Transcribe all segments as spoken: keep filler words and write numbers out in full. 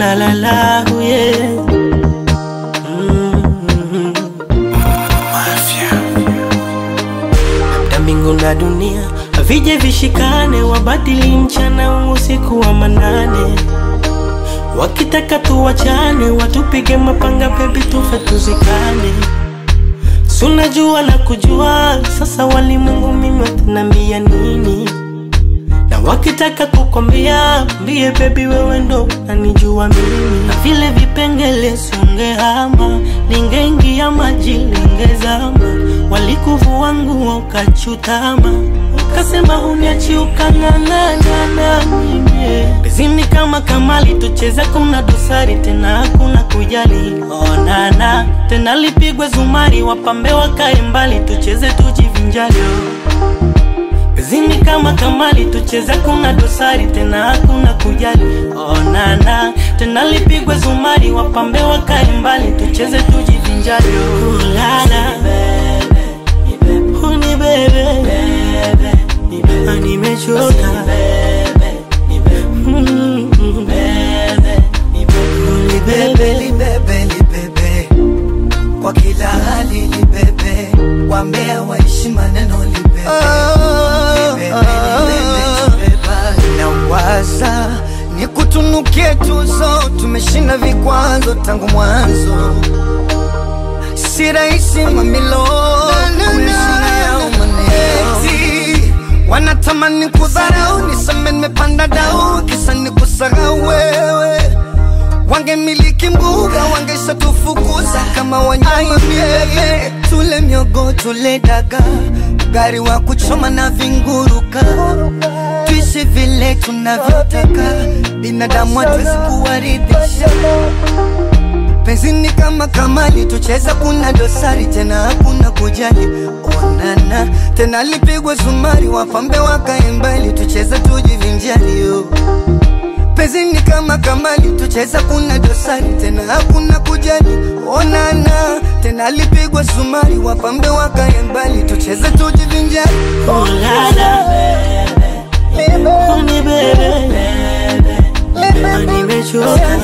la la la, oh yeah. Mm-hmm. Mafia. Na mbingu na dunia vije vishikane, wabadili mchana usiku wa manane. Wakitaka tuwachane, watupige mapanga baby tufe tuzikane. Sunajua na kujua, sasa walimwengu mimi watanambia nini? Na wakitaka kukwambia, mbie baby wewe ndo unanijua mimi. Na vile vipengele sungehama, lingeingia maji lingezama. Walikuvua nguo ukachutama, ukasema uniachi ukang'ang'ana na mimi. Bezini kama kamali tucheza kuna dosari tena hakuna kujali. Onana tena lipigwe zumari, wapambe wakae mbali tucheze tujivinjali. Bezini kama kamali tucheza kuna dosari tena hakuna kujali. Onana tena lipigwe zumari, wapambe wakae mbali tucheze tujivinjali. Ulala Huni bebe Ani mechoka Huni bebe Libebe libebe Kwa kila hali libebe Wambea waishi maneno libebe Libebe libebe Na waza ni kutunukie tuzo. Tumeshinda vikwazo tangu mwanzo. Si rahisi mamilo Kumeshina ya umaneti. Wanatamani kudharau, nisame nimepanda dau, kisa ni kusahau wewe. Wangemiliki mbuga, wangesha tufukuza kama wanyama miege. Tule miogo, tule daga, gari wa kuchoma na vinguruka. Tuishi vile tunavyotaka, binadamu hatuwezi kuwaridhisha. Penzini kama kamali tucheza kuna dosari tena hakuna kujali. Onana tena lipigwe zumari, wapambe wakae mbali tucheza tujivinjali yo. Penzini kama kamali tucheza kuna dosari tena hakuna kujali. Onana tena lipigwe zumari, wapambe wakae mbali tucheza tujivinjali. Ulala Huni bebe Ani mechoka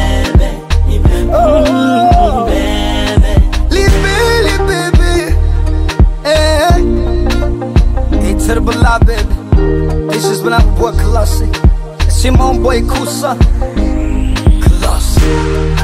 Libele baby, eh. Hey to the Bala baby, this has been our boy Colossi. It's your own boy Kusa Colossi.